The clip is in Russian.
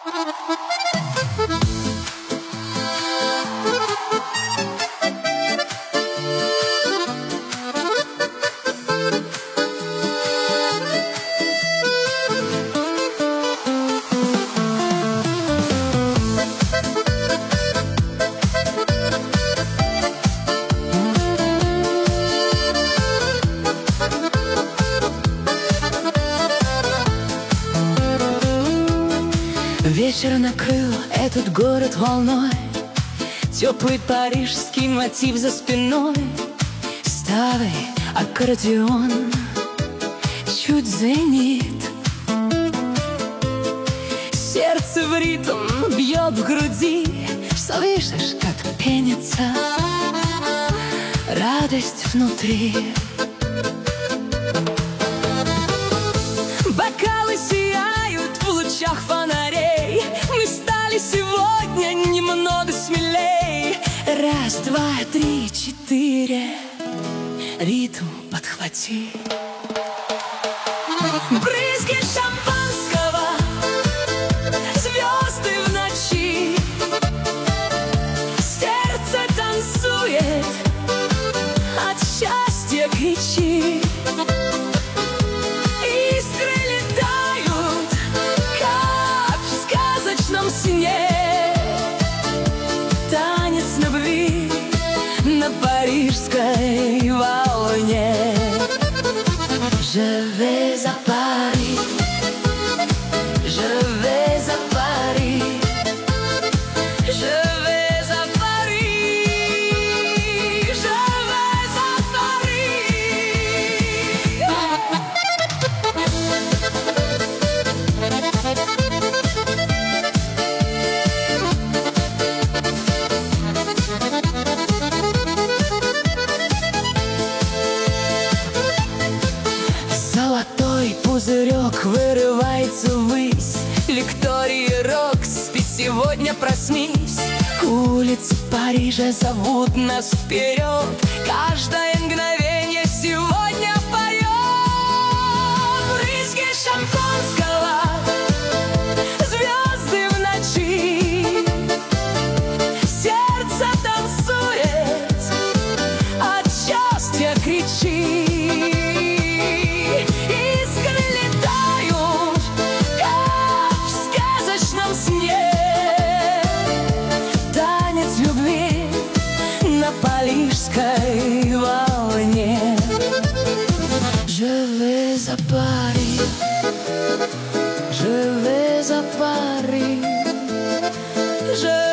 Вечер накрыл этот город волной, теплый парижский мотив за спиной. Старый аккордеон чуть звенит, сердце в ритм бьет в груди. Слышишь, как пенится радость внутри. Бокалы сияют в лучах фонарей. Мы стали сегодня немного смелей. Раз, два, три, четыре. Ритм подхвати. Брызги шампанского, звезды в ночи. Сердце танцует, от счастья кричи. Танец любви на парижской волне. Je vais à Paris, je vais à Paris, je vais à Paris, je vais à Золотой пузырек вырывается ввысь. Виктория Рокс, сегодня проснись. Улицы Парижа зовут нас вперед. Каждое мгновение сегодня поет. Брызги шампанского, звезды в ночи. Сердце танцует, от счастья кричи. На парижской волне. Je vais à Paris, je vais à Paris, je